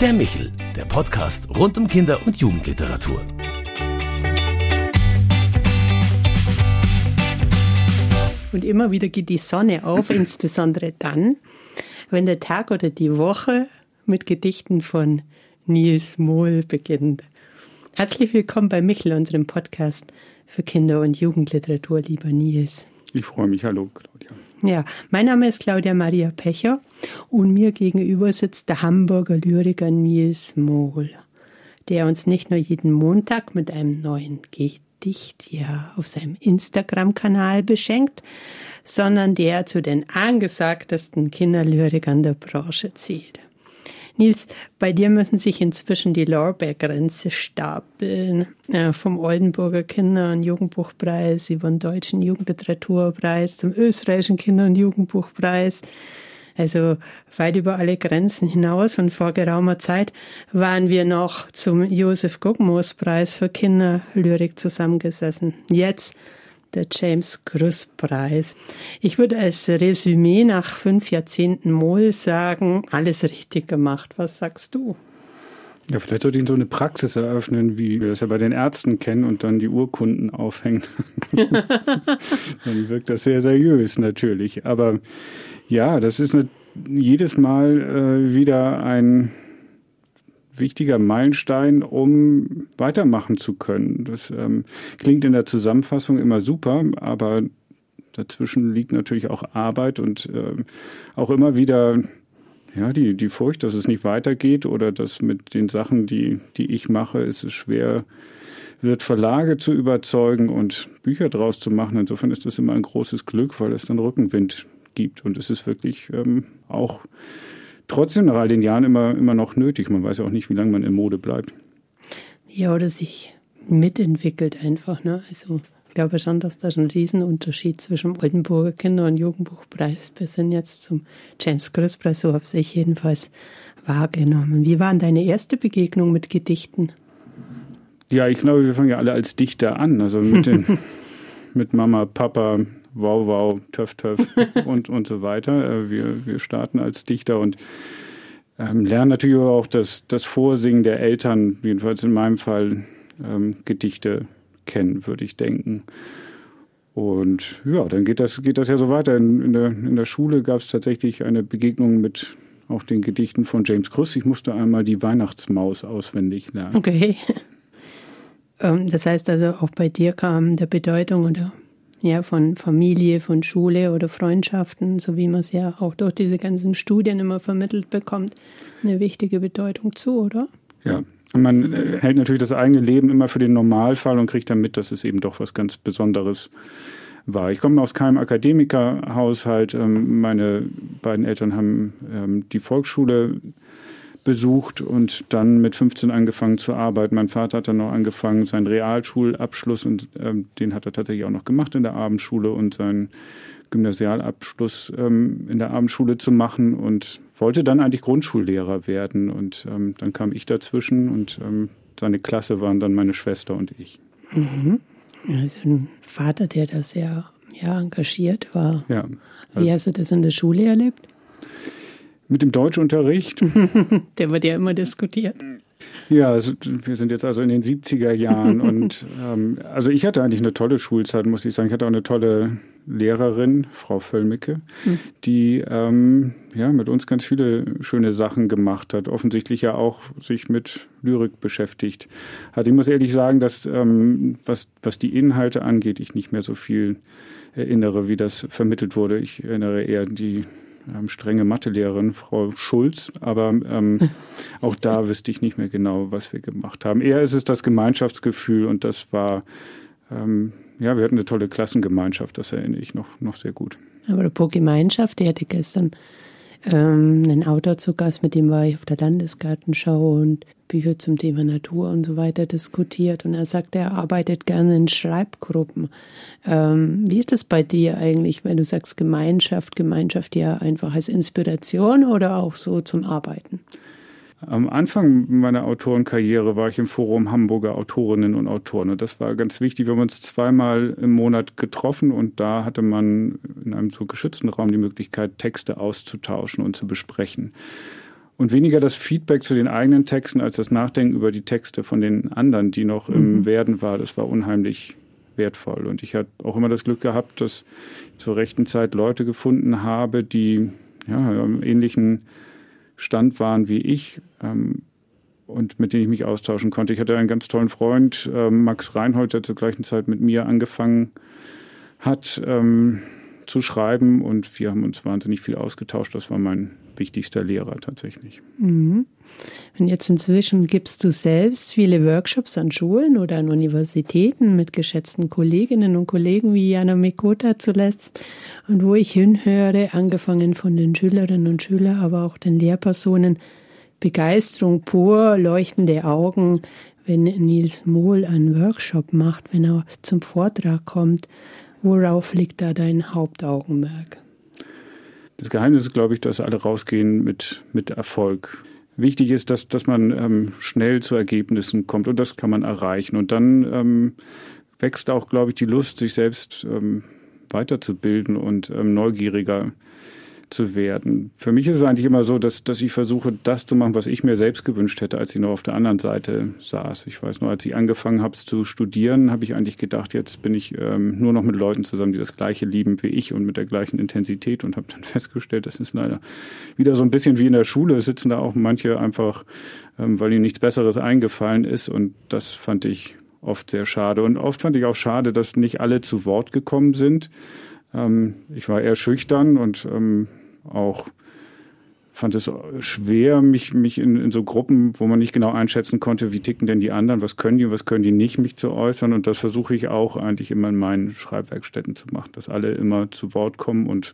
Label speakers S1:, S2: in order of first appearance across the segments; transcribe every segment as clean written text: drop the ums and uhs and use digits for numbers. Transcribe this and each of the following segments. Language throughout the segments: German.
S1: Der Michel, der Podcast rund um Kinder- und Jugendliteratur.
S2: Und immer wieder geht die Sonne auf, insbesondere dann, wenn der Tag oder die Woche mit Gedichten von Nils Mohl beginnt. Herzlich willkommen bei Michel, unserem Podcast für Kinder- und Jugendliteratur, lieber Nils.
S3: Ich freue mich. Hallo, Claudia.
S2: Ja, mein Name ist Claudia Maria Pecher und mir gegenüber sitzt der Hamburger Lyriker Nils Mohl, der uns nicht nur jeden Montag mit einem neuen Gedicht auf seinem Instagram-Kanal beschenkt, sondern der zu den angesagtesten Kinderlyrikern der Branche zählt. Nils, bei dir müssen sich inzwischen die Lorbeerkränze stapeln, vom Oldenburger Kinder- und Jugendbuchpreis über den Deutschen Jugendliteraturpreis zum Österreichischen Kinder- und Jugendbuchpreis. Also weit über alle Grenzen hinaus, und vor geraumer Zeit waren wir noch zum Josef-Gogmos-Preis für Kinderlyrik zusammengesessen. Jetzt der James-Krüss-Preis. Ich würde als Resümee nach 5 Jahrzehnten Mohl sagen, alles richtig gemacht. Was sagst du?
S3: Ja, vielleicht sollte ich so eine Praxis eröffnen, wie wir das ja bei den Ärzten kennen, und dann die Urkunden aufhängen. Dann wirkt das sehr seriös natürlich. Aber ja, das ist jedes Mal wieder ein wichtiger Meilenstein, um weitermachen zu können. Das klingt in der Zusammenfassung immer super, aber dazwischen liegt natürlich auch Arbeit und auch immer wieder die Furcht, dass es nicht weitergeht oder dass mit den Sachen, die ich mache, ist es schwer wird, Verlage zu überzeugen und Bücher draus zu machen. Insofern ist das immer ein großes Glück, weil es dann Rückenwind gibt. Und es ist wirklich auch trotzdem nach all den Jahren immer noch nötig. Man weiß ja auch nicht, wie lange man in Mode bleibt. Ja, oder sich mitentwickelt einfach. Ne? Also ich glaube schon, dass da ein Riesenunterschied zwischen dem Oldenburger Kinder- und Jugendbuchpreis bis hin jetzt zum James-Krüss-Preis, so habe ich jedenfalls wahrgenommen. Wie war denn deine erste Begegnung mit Gedichten? Ja, ich glaube, wir fangen ja alle als Dichter an. Also mit Mama, Papa, Wow, wow, Töff, Töff und so weiter. Wir starten als Dichter und lernen natürlich auch das Vorsingen der Eltern, jedenfalls in meinem Fall, Gedichte kennen, würde ich denken. Und ja, dann geht das ja so weiter. In der Schule gab es tatsächlich eine Begegnung mit auch den Gedichten von James Krüss. Ich musste einmal die Weihnachtsmaus auswendig lernen. Okay. Das heißt also, auch bei dir kam der Bedeutung oder von Familie, von Schule oder Freundschaften, so wie man es ja auch durch diese ganzen Studien immer vermittelt bekommt, eine wichtige Bedeutung zu, oder? Ja, man hält natürlich das eigene Leben immer für den Normalfall und kriegt dann mit, dass es eben doch was ganz Besonderes war. Ich komme aus keinem Akademikerhaushalt. Meine beiden Eltern haben die Volksschule besucht und dann mit 15 angefangen zu arbeiten. Mein Vater hat dann noch angefangen, seinen Realschulabschluss, und den hat er tatsächlich auch noch gemacht in der Abendschule, und seinen Gymnasialabschluss in der Abendschule zu machen, und wollte dann eigentlich Grundschullehrer werden. Und dann kam ich dazwischen, und seine Klasse waren dann meine Schwester und ich. Mhm. Also ein Vater, der da sehr engagiert war. Ja. Wie hast du das in der Schule erlebt? Mit dem Deutschunterricht. Der wird ja immer diskutiert. Ja, also wir sind jetzt also in den 70er Jahren und also ich hatte eigentlich eine tolle Schulzeit, muss ich sagen. Ich hatte auch eine tolle Lehrerin, Frau Völlmicke, die mit uns ganz viele schöne Sachen gemacht hat. Offensichtlich ja auch sich mit Lyrik beschäftigt hat. Ich muss ehrlich sagen, dass was die Inhalte angeht, ich nicht mehr so viel erinnere, wie das vermittelt wurde. Ich erinnere eher die strenge Mathelehrerin, Frau Schulz, aber auch da wüsste ich nicht mehr genau, was wir gemacht haben. Eher ist es das Gemeinschaftsgefühl, und das war, wir hatten eine tolle Klassengemeinschaft, das erinnere ich noch sehr gut. Aber apropos Gemeinschaft, ich hatte gestern einen Autor zu Gast, mit dem war ich auf der Landesgartenschau und Bücher zum Thema Natur und so weiter diskutiert. Und er sagte, er arbeitet gerne in Schreibgruppen. Wie ist das bei dir eigentlich, wenn du sagst Gemeinschaft ja einfach als Inspiration oder auch so zum Arbeiten? Am Anfang meiner Autorenkarriere war ich im Forum Hamburger Autorinnen und Autoren. Und das war ganz wichtig. Wir haben uns 2-mal im Monat getroffen und da hatte man in einem so geschützten Raum die Möglichkeit, Texte auszutauschen und zu besprechen. Und weniger das Feedback zu den eigenen Texten als das Nachdenken über die Texte von den anderen, die noch im Werden war. Das war unheimlich wertvoll. Und ich habe auch immer das Glück gehabt, dass ich zur rechten Zeit Leute gefunden habe, die am ähnlichen Stand waren wie ich und mit denen ich mich austauschen konnte. Ich hatte einen ganz tollen Freund, Max Reinhold, der zur gleichen Zeit mit mir angefangen hat zu schreiben, und wir haben uns wahnsinnig viel ausgetauscht. Das war mein wichtigster Lehrer tatsächlich.
S2: Und jetzt inzwischen gibst du selbst viele Workshops an Schulen oder an Universitäten mit geschätzten Kolleginnen und Kollegen wie Jana Mikota zuletzt. Und wo ich hinhöre, angefangen von den Schülerinnen und Schülern, aber auch den Lehrpersonen, Begeisterung pur, leuchtende Augen, wenn Niels Mohl einen Workshop macht, wenn er zum Vortrag kommt. Worauf liegt da dein Hauptaugenmerk?
S3: Das Geheimnis ist, glaube ich, dass alle rausgehen mit Erfolg. Wichtig ist, dass man schnell zu Ergebnissen kommt, und das kann man erreichen. Und dann wächst auch, glaube ich, die Lust, sich selbst weiterzubilden und neugieriger zu werden. Für mich ist es eigentlich immer so, dass ich versuche, das zu machen, was ich mir selbst gewünscht hätte, als ich noch auf der anderen Seite saß. Ich weiß nur, als ich angefangen habe zu studieren, habe ich eigentlich gedacht, jetzt bin ich nur noch mit Leuten zusammen, die das Gleiche lieben wie ich und mit der gleichen Intensität, und habe dann festgestellt, das ist leider wieder so ein bisschen wie in der Schule. Es sitzen da auch manche einfach, weil ihnen nichts Besseres eingefallen ist, und das fand ich oft sehr schade. Und oft fand ich auch schade, dass nicht alle zu Wort gekommen sind. Ich war eher schüchtern und auch fand es schwer, mich in so Gruppen, wo man nicht genau einschätzen konnte, wie ticken denn die anderen, was können die nicht, mich zu äußern. Und das versuche ich auch eigentlich immer in meinen Schreibwerkstätten zu machen, dass alle immer zu Wort kommen, und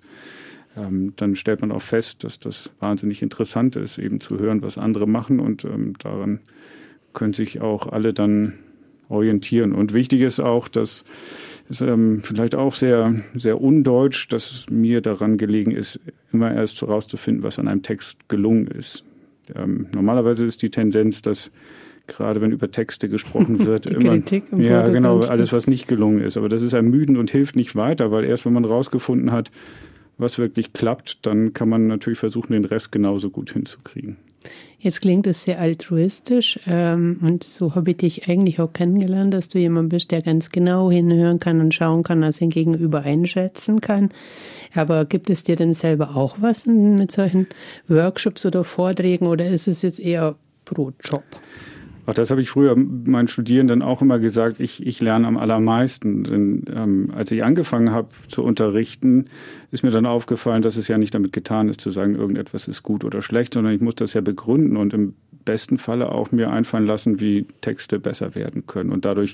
S3: dann stellt man auch fest, dass das wahnsinnig interessant ist, eben zu hören, was andere machen, und daran können sich auch alle dann orientieren. Und wichtig ist auch, dass ist vielleicht auch sehr, sehr undeutsch, dass mir daran gelegen ist, immer erst herauszufinden, was an einem Text gelungen ist. Normalerweise ist die Tendenz, dass gerade wenn über Texte gesprochen wird, immer
S2: Kritik im
S3: alles, was nicht gelungen ist. Aber das ist ermüdend und hilft nicht weiter, weil erst wenn man herausgefunden hat, was wirklich klappt, dann kann man natürlich versuchen, den Rest genauso gut hinzukriegen.
S2: Jetzt klingt es sehr altruistisch und so habe ich dich eigentlich auch kennengelernt, dass du jemand bist, der ganz genau hinhören kann und schauen kann, was sein Gegenüber einschätzen kann. Aber gibt es dir denn selber auch was mit solchen Workshops oder Vorträgen, oder ist es jetzt eher Brotjob?
S3: Auch das habe ich früher meinen Studierenden auch immer gesagt, ich lerne am allermeisten. Denn als ich angefangen habe zu unterrichten, ist mir dann aufgefallen, dass es ja nicht damit getan ist, zu sagen, irgendetwas ist gut oder schlecht, sondern ich muss das ja begründen und im besten Falle auch mir einfallen lassen, wie Texte besser werden können. Und dadurch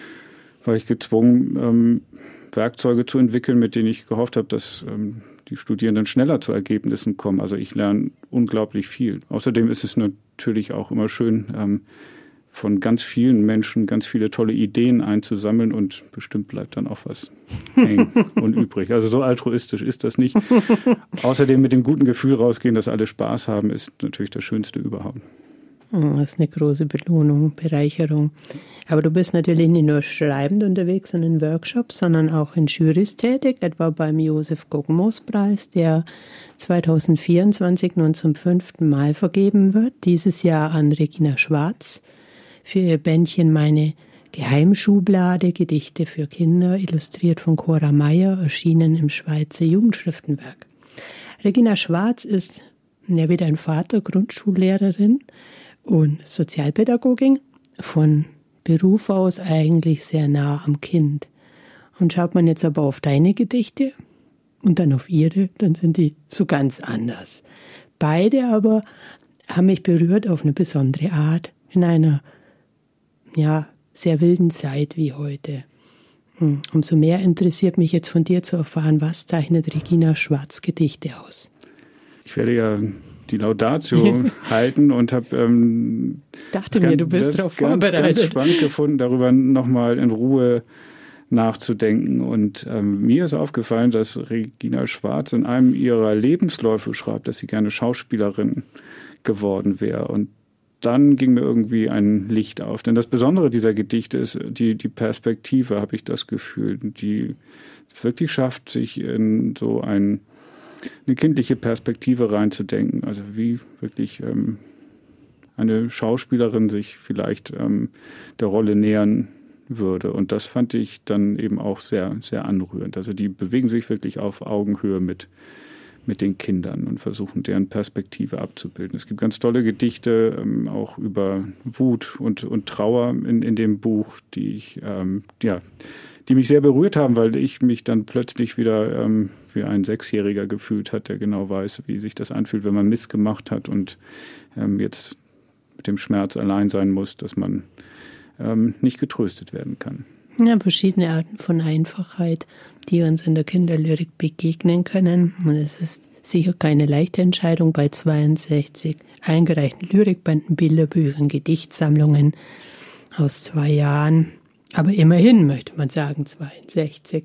S3: war ich gezwungen, Werkzeuge zu entwickeln, mit denen ich gehofft habe, dass die Studierenden schneller zu Ergebnissen kommen. Also ich lerne unglaublich viel. Außerdem ist es natürlich auch immer schön, von ganz vielen Menschen ganz viele tolle Ideen einzusammeln, und bestimmt bleibt dann auch was hängen und übrig. Also so altruistisch ist das nicht. Außerdem mit dem guten Gefühl rausgehen, dass alle Spaß haben, ist natürlich das Schönste überhaupt.
S2: Das ist eine große Belohnung, Bereicherung. Aber du bist natürlich nicht nur schreibend unterwegs und in Workshops, sondern auch in Jurys tätig, etwa beim Josef-Gogmos-Preis, der 2024 nun zum 5. Mal vergeben wird. Dieses Jahr an Regina Schwarz für ihr Bändchen Meine Geheimschublade, Gedichte für Kinder, illustriert von Cora Meyer, erschienen im Schweizer Jugendschriftenwerk. Regina Schwarz ist wie dein Vater Grundschullehrerin und Sozialpädagogin, von Beruf aus eigentlich sehr nah am Kind. Und schaut man jetzt aber auf deine Gedichte und dann auf ihre, dann sind die so ganz anders. Beide aber haben mich berührt auf eine besondere Art, in einer sehr wilden Zeit wie heute. Umso mehr interessiert mich jetzt von dir zu erfahren, was zeichnet Regina Schwarz Gedichte aus?
S3: Ich werde ja die Laudatio halten und habe
S2: dachte mir, du bist darauf vorbereitet.
S3: Ganz spannend gefunden, darüber nochmal in Ruhe nachzudenken. Und mir ist aufgefallen, dass Regina Schwarz in einem ihrer Lebensläufe schreibt, dass sie gerne Schauspielerin geworden wäre. Und dann ging mir irgendwie ein Licht auf. Denn das Besondere dieser Gedichte ist die Perspektive, habe ich das Gefühl, die wirklich schafft, sich in so ein eine kindliche Perspektive reinzudenken. Also wie wirklich eine Schauspielerin sich vielleicht der Rolle nähern würde. Und das fand ich dann eben auch sehr, sehr anrührend. Also die bewegen sich wirklich auf Augenhöhe mit den Kindern und versuchen, deren Perspektive abzubilden. Es gibt ganz tolle Gedichte, auch über Wut und Trauer in dem Buch, die mich sehr berührt haben, weil ich mich dann plötzlich wieder wie ein Sechsjähriger gefühlt hat, der genau weiß, wie sich das anfühlt, wenn man Mist gemacht hat und jetzt mit dem Schmerz allein sein muss, dass man nicht getröstet werden kann.
S2: Ja, verschiedene Arten von Einfachheit, die uns in der Kinderlyrik begegnen können. Und es ist sicher keine leichte Entscheidung bei 62 eingereichten Lyrikbänden, Bilderbüchern, Gedichtsammlungen aus 2 Jahren. Aber immerhin möchte man sagen 62.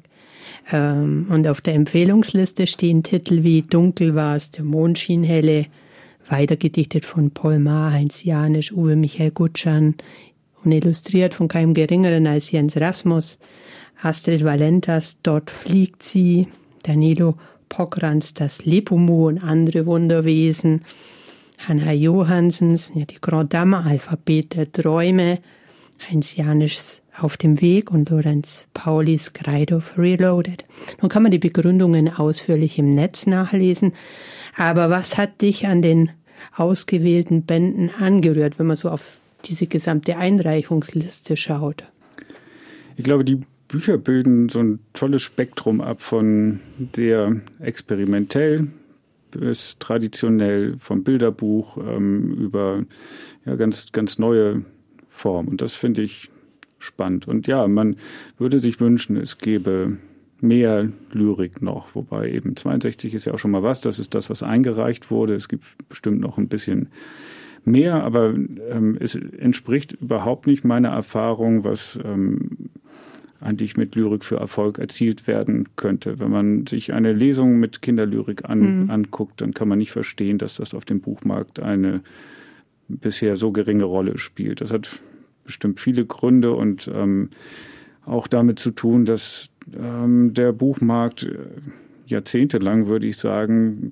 S2: Und auf der Empfehlungsliste stehen Titel wie Dunkel war's, der Mond schien helle, weitergedichtet von Paul Maar, Heinz Janisch, Uwe Michael Gutschan und illustriert von keinem Geringeren als Jens Rasmus, Astrid Valentas, Dort fliegt sie, Danilo Pokrans, das Lepomo und andere Wunderwesen, Hanna Johannsens, ja, die Grand Dame, Alphabet der Träume, Heinz Janischs Auf dem Weg und Lorenz Paulis Kreidorf Reloaded. Nun kann man die Begründungen ausführlich im Netz nachlesen, aber was hat dich an den ausgewählten Bänden angerührt, wenn man so auf diese gesamte Einreichungsliste schaut?
S3: Ich glaube, die Bücher bilden so ein tolles Spektrum ab von sehr experimentell bis traditionell, vom Bilderbuch über ganz, ganz neue Formen. Und das finde ich spannend. Und ja, man würde sich wünschen, es gäbe mehr Lyrik noch, wobei eben 62 ist ja auch schon mal was, das ist das, was eingereicht wurde. Es gibt bestimmt noch ein bisschen mehr, aber es entspricht überhaupt nicht meiner Erfahrung, was eigentlich mit Lyrik für Erfolg erzielt werden könnte. Wenn man sich eine Lesung mit Kinderlyrik anguckt, dann kann man nicht verstehen, dass das auf dem Buchmarkt eine bisher so geringe Rolle spielt. Das hat bestimmt viele Gründe und auch damit zu tun, dass der Buchmarkt jahrzehntelang, würde ich sagen,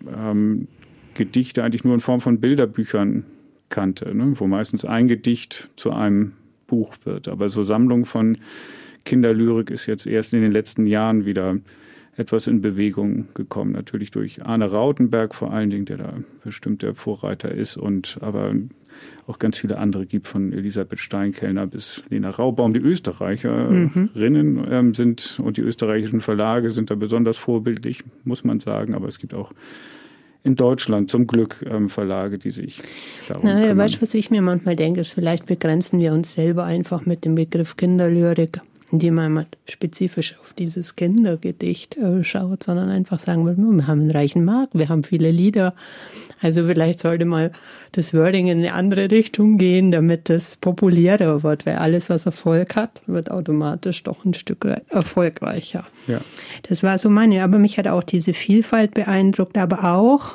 S3: Gedichte eigentlich nur in Form von Bilderbüchern kannte, ne? Wo meistens ein Gedicht zu einem Buch wird. Aber so Sammlung von Kinderlyrik ist jetzt erst in den letzten Jahren wieder etwas in Bewegung gekommen. Natürlich durch Arne Rautenberg vor allen Dingen, der da bestimmt der Vorreiter ist, und aber auch ganz viele andere gibt, von Elisabeth Steinkellner bis Lena Raubaum. Die Österreicherinnen sind und die österreichischen Verlage sind da besonders vorbildlich, muss man sagen. Aber es gibt auch in Deutschland zum Glück Verlage, die sich darum kümmern.
S2: Weißt du, was ich mir manchmal denke, ist, vielleicht begrenzen wir uns selber einfach mit dem Begriff Kinderlyrik, indem man mal spezifisch auf dieses Kindergedicht schaut, sondern einfach sagen, wir haben einen reichen Markt, wir haben viele Lieder. Also vielleicht sollte mal das Wording in eine andere Richtung gehen, damit das populärer wird, weil alles, was Erfolg hat, wird automatisch doch ein Stück erfolgreicher.
S3: Ja.
S2: Das war so meine, aber mich hat auch diese Vielfalt beeindruckt, aber auch,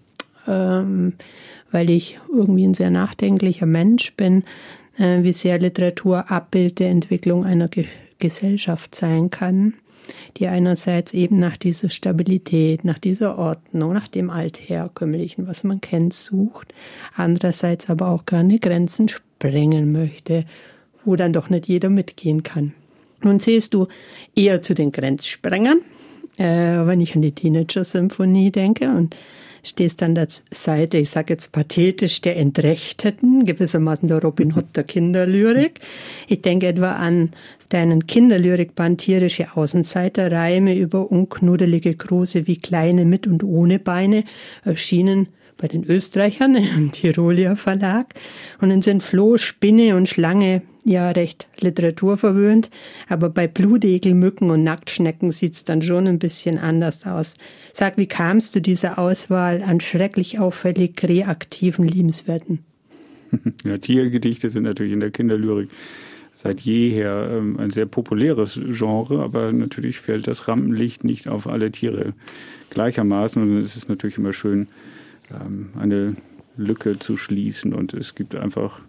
S2: weil ich irgendwie ein sehr nachdenklicher Mensch bin, wie sehr Literatur Abbild der Entwicklung einer Gesellschaft sein kann, die einerseits eben nach dieser Stabilität, nach dieser Ordnung, nach dem Altherkömmlichen, was man kennt, sucht, andererseits aber auch gerne Grenzen sprengen möchte, wo dann doch nicht jeder mitgehen kann. Nun zählst du eher zu den Grenzsprengern, wenn ich an die Teenager-Symphonie denke, und stehst an der Seite, ich sage jetzt pathetisch, der Entrechteten, gewissermaßen der Robin Hood der Kinderlyrik. Ich denke etwa an deinen Kinderlyrikband Tierische Außenseiter, Reime über unknuddelige Große wie kleine mit und ohne Beine, erschienen bei den Österreichern im Tiroler Verlag. Und dann sind Floh, Spinne und Schlange ja recht literaturverwöhnt, aber bei Blutegel, Mücken und Nacktschnecken sieht's dann schon ein bisschen anders aus. Sag, wie kamst du dieser Auswahl an schrecklich auffällig kreativen, liebenswerten?
S3: Ja, Tiergedichte sind natürlich in der Kinderlyrik seit jeher ein sehr populäres Genre, aber natürlich fällt das Rampenlicht nicht auf alle Tiere gleichermaßen, und es ist natürlich immer schön, eine Lücke zu schließen, und es gibt einfach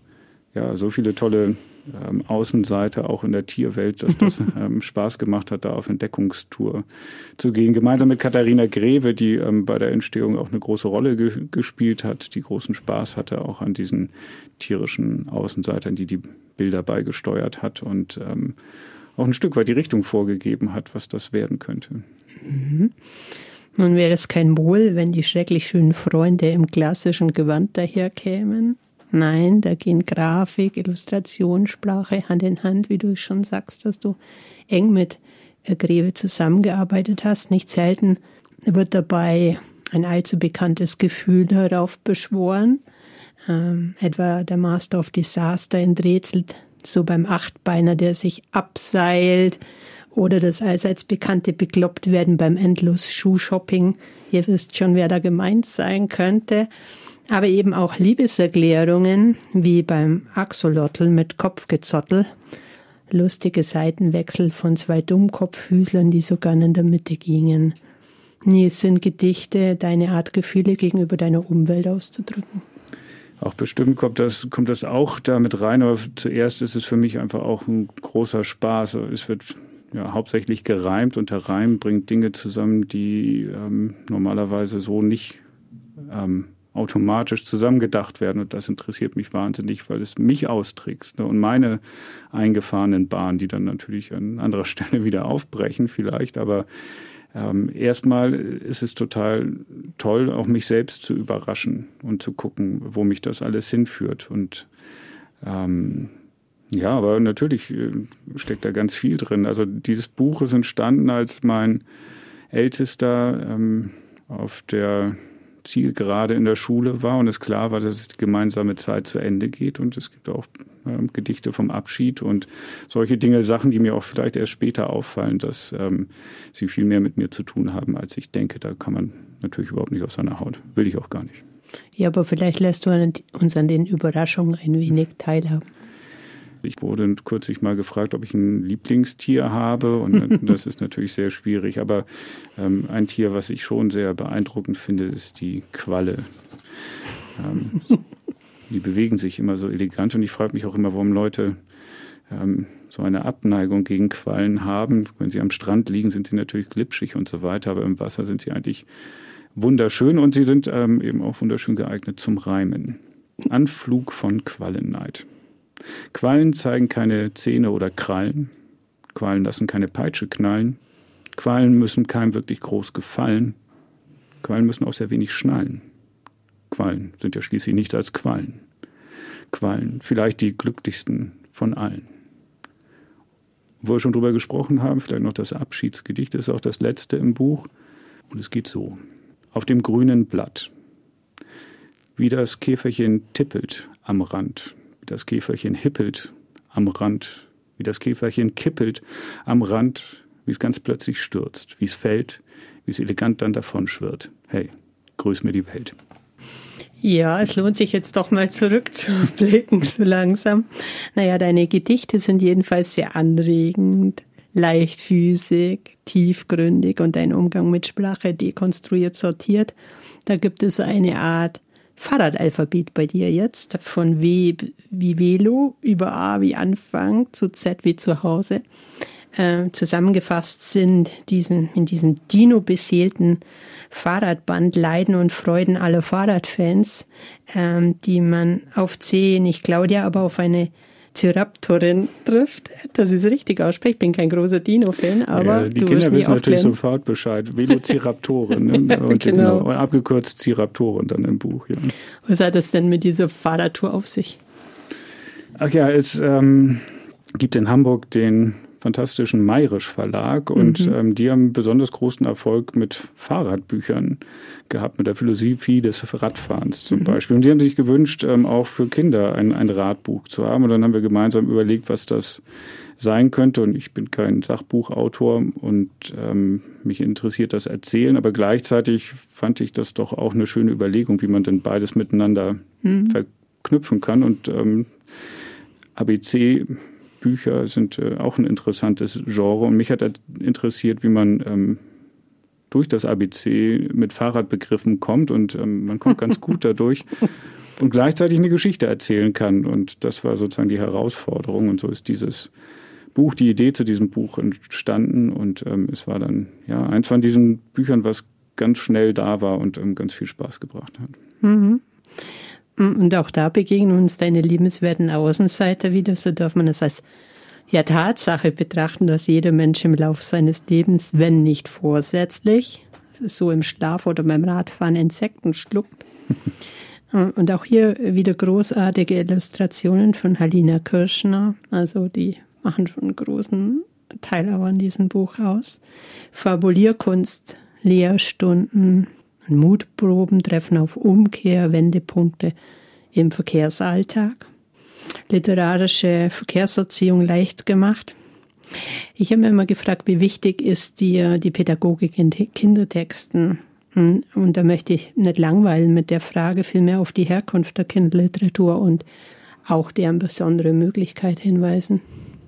S3: so viele tolle Außenseiter auch in der Tierwelt, dass das Spaß gemacht hat, da auf Entdeckungstour zu gehen. Gemeinsam mit Katharina Greve, die bei der Entstehung auch eine große Rolle gespielt hat, die großen Spaß hatte auch an diesen tierischen Außenseitern, die Bilder beigesteuert hat und auch ein Stück weit die Richtung vorgegeben hat, was das werden könnte.
S2: Mhm. Nun wäre es kein Wohl, wenn die schrecklich schönen Freunde im klassischen Gewand daherkämen. Nein, da gehen Grafik, Illustration, Sprache Hand in Hand, wie du schon sagst, dass du eng mit Greve zusammengearbeitet hast. Nicht selten wird dabei ein allzu bekanntes Gefühl heraufbeschworen. Etwa der Master of Disaster enträtselt, so beim Achtbeiner, der sich abseilt, oder das allseits bekannte Beklopptwerden beim endlos Schuhshopping. Ihr wisst schon, wer da gemeint sein könnte. Aber eben auch Liebeserklärungen, wie beim Axolotl mit Kopfgezottel. Lustige Seitenwechsel von 2 Dummkopffüßlern, die sogar in der Mitte gingen. Nie sind Gedichte deine Art, Gefühle gegenüber deiner Umwelt auszudrücken.
S3: Auch bestimmt kommt das auch damit rein, aber zuerst ist es für mich einfach auch ein großer Spaß. Es wird hauptsächlich gereimt und der Reim bringt Dinge zusammen, die normalerweise so nicht automatisch zusammengedacht werden. Und das interessiert mich wahnsinnig, weil es mich austrickst, ne? Und meine eingefahrenen Bahnen, die dann natürlich an anderer Stelle wieder aufbrechen vielleicht. Aber erstmal ist es total toll, auch mich selbst zu überraschen und zu gucken, wo mich das alles hinführt. Und aber natürlich steckt da ganz viel drin. Also dieses Buch ist entstanden, als mein Ältester auf der Zielgerade in der Schule war und es klar war, dass die gemeinsame Zeit zu Ende geht. Und es gibt auch Gedichte vom Abschied und solche Dinge, Sachen, die mir auch vielleicht erst später auffallen, dass sie viel mehr mit mir zu tun haben, als ich denke. Da kann man natürlich überhaupt nicht aus seiner Haut. Will ich auch gar nicht.
S2: Ja, aber vielleicht lässt du uns an den Überraschungen ein wenig teilhaben.
S3: Ich wurde kürzlich mal gefragt, ob ich ein Lieblingstier habe und das ist natürlich sehr schwierig, aber ein Tier, was ich schon sehr beeindruckend finde, ist die Qualle. Die bewegen sich immer so elegant und ich frage mich auch immer, warum Leute so eine Abneigung gegen Quallen haben. Wenn sie am Strand liegen, sind sie natürlich glitschig und so weiter, aber im Wasser sind sie eigentlich wunderschön und sie sind eben auch wunderschön geeignet zum Reimen. Anflug von Quallenneid. Quallen zeigen keine Zähne oder Krallen. Quallen lassen keine Peitsche knallen. Quallen müssen keinem wirklich groß gefallen. Quallen müssen auch sehr wenig schnallen. Quallen sind ja schließlich nichts als Quallen. Quallen, vielleicht die glücklichsten von allen. Wo wir schon drüber gesprochen haben, vielleicht noch das Abschiedsgedicht, das ist auch das letzte im Buch. Und es geht so. Auf dem grünen Blatt. Wie das Käferchen tippelt am Rand. Wie das Käferchen hippelt am Rand, wie das Käferchen kippelt am Rand, wie es ganz plötzlich stürzt, wie es fällt, wie es elegant dann davonschwirrt. Hey, grüß mir die Welt.
S2: Ja, es lohnt sich jetzt doch mal zurückzublicken, so langsam. Naja, deine Gedichte sind jedenfalls sehr anregend, leichtfüßig, tiefgründig und dein Umgang mit Sprache dekonstruiert, sortiert. Da gibt es eine Art Fahrradalphabet bei dir jetzt, von W wie Velo, über A wie Anfang, zu Z wie zu Hause. Zusammengefasst sind in diesem Dino-beseelten Fahrradband Leiden und Freuden aller Fahrradfans, die man auf C, nicht Claudia, aber auf eine Ciraptorin trifft, dass ich es richtig ausspreche. Ich bin kein großer Dino-Fan, aber
S3: ja, die Kinder wissen natürlich sofort Bescheid. Velociraptoren, ne? Und genau. Und abgekürzt Ciraptoren dann im Buch. Ja.
S2: Was hat das denn mit dieser Fahrradtour auf sich?
S3: Ach ja, es gibt in Hamburg den fantastischen Mayrisch Verlag und die haben besonders großen Erfolg mit Fahrradbüchern gehabt, mit der Philosophie des Radfahrens zum Beispiel. Und die haben sich gewünscht, auch für Kinder ein Radbuch zu haben. Und dann haben wir gemeinsam überlegt, was das sein könnte. Und ich bin kein Sachbuchautor und mich interessiert das Erzählen, aber gleichzeitig fand ich das doch auch eine schöne Überlegung, wie man denn beides miteinander verknüpfen kann. Und ABC-Bücher sind auch ein interessantes Genre und mich hat interessiert, wie man durch das ABC mit Fahrradbegriffen kommt und man kommt ganz gut dadurch. und gleichzeitig eine Geschichte erzählen kann. Und das war sozusagen die Herausforderung. Und so ist dieses Buch, die Idee zu diesem Buch entstanden. Und es war dann eins von diesen Büchern, was ganz schnell da war und ganz viel Spaß gebracht hat.
S2: Mhm. Und auch da begegnen uns deine liebenswerten Außenseiter wieder. So darf man es als Tatsache betrachten, dass jeder Mensch im Laufe seines Lebens, wenn nicht vorsätzlich, so im Schlaf oder beim Radfahren Insekten schluckt. Und auch hier wieder großartige Illustrationen von Halina Kirschner. Also die machen schon einen großen Teil auch an diesem Buch aus. Fabulierkunst, Lehrstunden, Mutproben treffen auf Umkehr, Wendepunkte im Verkehrsalltag. Literarische Verkehrserziehung leicht gemacht. Ich habe mir immer gefragt, wie wichtig ist dir die Pädagogik in Kindertexten? Und da möchte ich nicht langweilen mit der Frage, vielmehr auf die Herkunft der Kinderliteratur und auch deren besondere Möglichkeit hinweisen.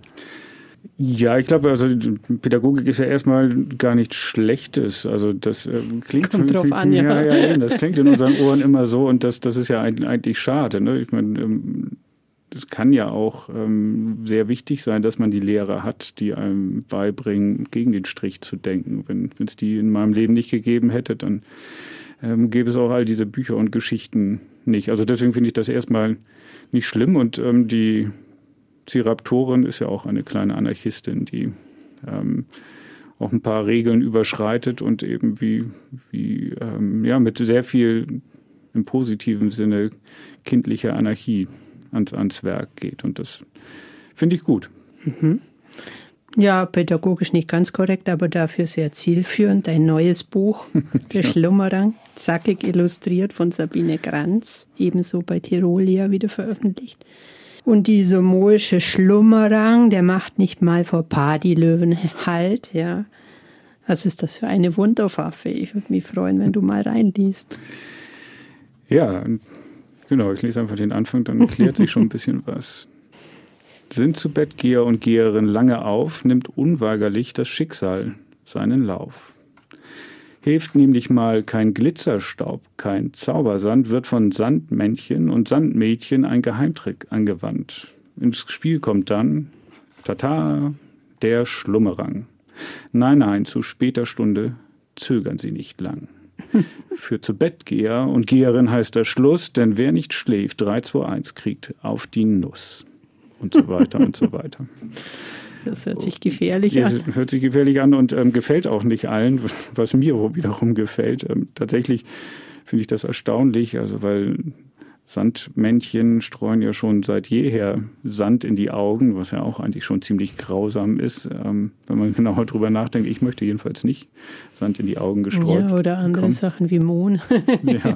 S3: Ja, ich glaube, also Pädagogik ist ja erstmal gar nichts Schlechtes. Also das klingt
S2: kommt drauf an,
S3: das klingt in unseren Ohren immer so und das ist ja eigentlich schade. Ne? Ich meine, es kann ja auch sehr wichtig sein, dass man die Lehrer hat, die einem beibringen, gegen den Strich zu denken. Wenn es die in meinem Leben nicht gegeben hätte, dann gäbe es auch all diese Bücher und Geschichten nicht. Also deswegen finde ich das erstmal nicht schlimm. Und die Ziraptorin ist ja auch eine kleine Anarchistin, die auch ein paar Regeln überschreitet und eben mit sehr viel im positiven Sinne kindlicher Anarchie ans Werk geht. Und das finde ich gut.
S2: Mhm. Ja, pädagogisch nicht ganz korrekt, aber dafür sehr zielführend. Ein neues Buch, Der Schlummerang, zackig illustriert von Sabine Granz, ebenso bei Tirolia wieder veröffentlicht. Und dieser moische Schlummerang, der macht nicht mal vor Partylöwen Halt, ja. Was ist das für eine Wunderwaffe? Ich würde mich freuen, wenn du mal reinliest.
S3: Ja, genau, ich lese einfach den Anfang, dann klärt sich schon ein bisschen was. Sind zu Bettgeher und Geherin lange auf, nimmt unweigerlich das Schicksal seinen Lauf. Hilft nämlich mal kein Glitzerstaub, kein Zaubersand, wird von Sandmännchen und Sandmädchen ein Geheimtrick angewandt. Ins Spiel kommt dann, tata, der Schlummerang. Nein, zu später Stunde zögern Sie nicht lang. Für zu Bettgeher und Geherin heißt der Schluss, denn wer nicht schläft, 3, 2, 1 kriegt auf die Nuss. Und so weiter und so weiter.
S2: Das hört sich gefährlich an.
S3: Das hört sich gefährlich an und gefällt auch nicht allen, was mir wiederum gefällt. Tatsächlich finde ich das erstaunlich, also weil Sandmännchen streuen ja schon seit jeher Sand in die Augen, was ja auch eigentlich schon ziemlich grausam ist, wenn man genauer drüber nachdenkt. Ich möchte jedenfalls nicht Sand in die Augen gestreut.
S2: Ja, oder andere bekommen. Sachen wie Mohn.
S3: Ja.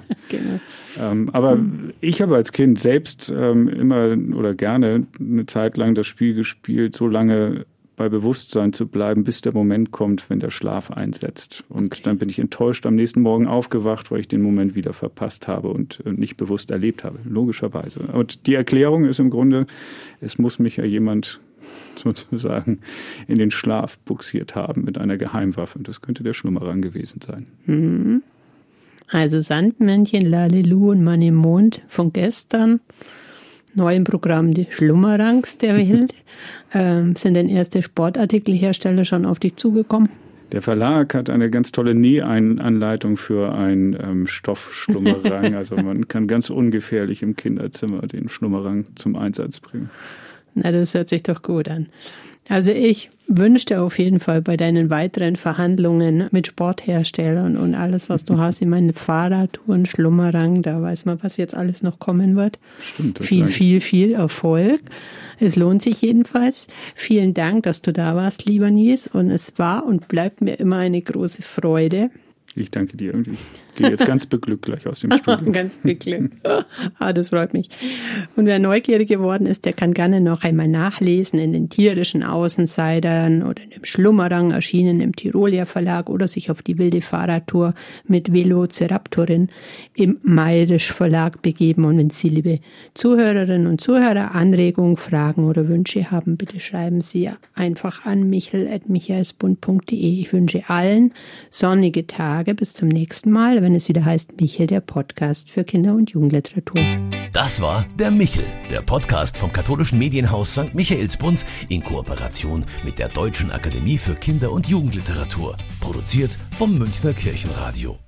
S3: Genau. Aber ich habe als Kind selbst immer oder gerne eine Zeit lang das Spiel gespielt, so lange bei Bewusstsein zu bleiben, bis der Moment kommt, wenn der Schlaf einsetzt. Und dann bin ich enttäuscht am nächsten Morgen aufgewacht, weil ich den Moment wieder verpasst habe und nicht bewusst erlebt habe, logischerweise. Und die Erklärung ist im Grunde, es muss mich ja jemand sozusagen in den Schlaf buxiert haben mit einer Geheimwaffe. Und das könnte der Schlummerang gewesen sein.
S2: Mhm. Also Sandmännchen, Lalelu und Mann im Mond von gestern. Neu im Programm die Schlummerangs der Welt. Sind denn erste Sportartikelhersteller schon auf dich zugekommen?
S3: Der Verlag hat eine ganz tolle Nähanleitung für einen Stoffschlummerang. Also man kann ganz ungefährlich im Kinderzimmer den Schlummerang zum Einsatz bringen.
S2: Na, das hört sich doch gut an. Also ich wünsche dir auf jeden Fall bei deinen weiteren Verhandlungen mit Sportherstellern und alles, was du hast, in meinen Fahrradtouren, Schlummerang, da weiß man, was jetzt alles noch kommen wird.
S3: Stimmt.
S2: Viel Erfolg. Es lohnt sich jedenfalls. Vielen Dank, dass du da warst, lieber Nils. Und es war und bleibt mir immer eine große Freude.
S3: Ich danke dir. Ich gehe jetzt ganz beglückt gleich aus dem Studio.
S2: Ganz beglückt. Das freut mich. Und wer neugierig geworden ist, der kann gerne noch einmal nachlesen in den tierischen Außenseitern oder in dem Schlummerang, erschienen im Tirolia Verlag, oder sich auf die wilde Fahrradtour mit Velociraptorin im Mayrisch Verlag begeben. Und wenn Sie, liebe Zuhörerinnen und Zuhörer, Anregungen, Fragen oder Wünsche haben, bitte schreiben Sie einfach an michel@michaelsbund.de. Ich wünsche allen sonnige Tage. Bis zum nächsten Mal, wenn es wieder heißt Michel, der Podcast für Kinder- und Jugendliteratur.
S1: Das war der Michel, der Podcast vom katholischen Medienhaus St. Michaelsbund in Kooperation mit der Deutschen Akademie für Kinder- und Jugendliteratur. Produziert vom Münchner Kirchenradio.